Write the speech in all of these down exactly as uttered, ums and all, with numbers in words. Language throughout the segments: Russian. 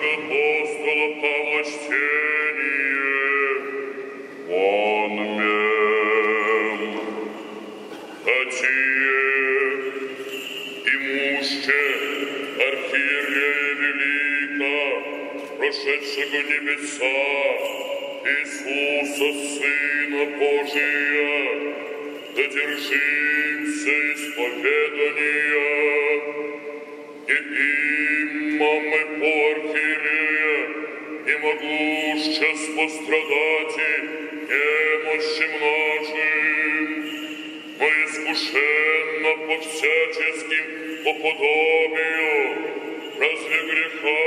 нашего апостола Павла чтение. Он мен. Отие и мужче архиерея велика, прошедшего небеса, Иисуса, Сына Божия, додержимся исповедания. И има мы по архиерея, не могуща пострадать немощим нашим, но искушенно по всяческим по подобию разве греха,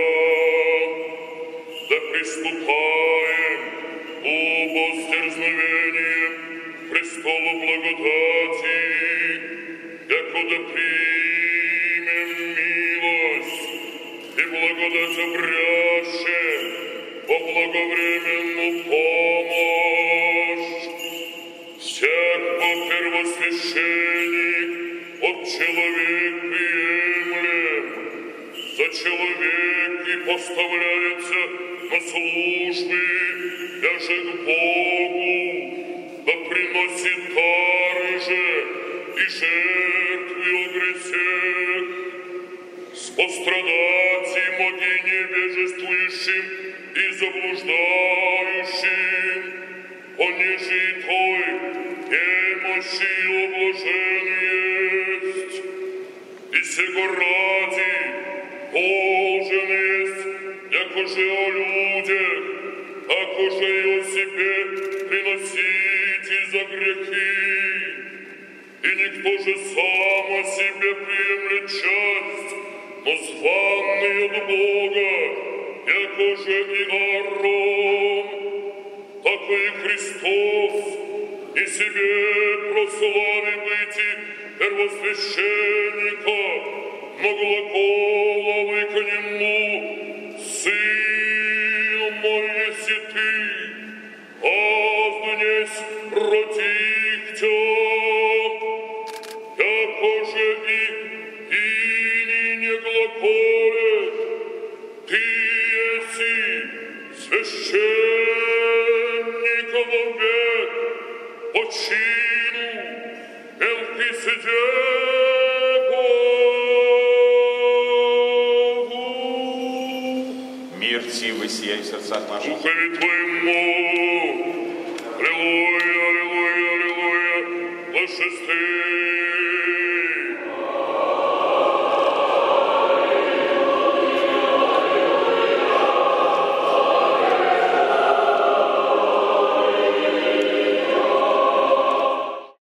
да приступаем убо с дерзновением к престолу благодати, якуда примем милость и благодать обрящем во благовременную помощь. Всяко первосвященник от человек приемлем, за человеки поставляется на службы, даже к Богу, да приносит дары же и жертвы о грехах, с пострадателем моги невежествующим и заблуждающим, понеже и той немощи и облажен есть, и сего ради должен есть, якоже о людях, акоже и о себе приносите за грехи, и никто же сам о себе приемлет часть, но званный от Бога, якоже и Аарон, тако и Христос, и себе прослави быть первосвященника, но глаголовый к нему, Сын мой еси ты, аздунесь родих тя, якоже и ини не глаголет, ты еси священников век, по чину Мелхиседеку. Мир Ти воссияй в сердцах наших. Духове Твоему, аллилуйя, аллилуйя, аллилуйя, блажествуй.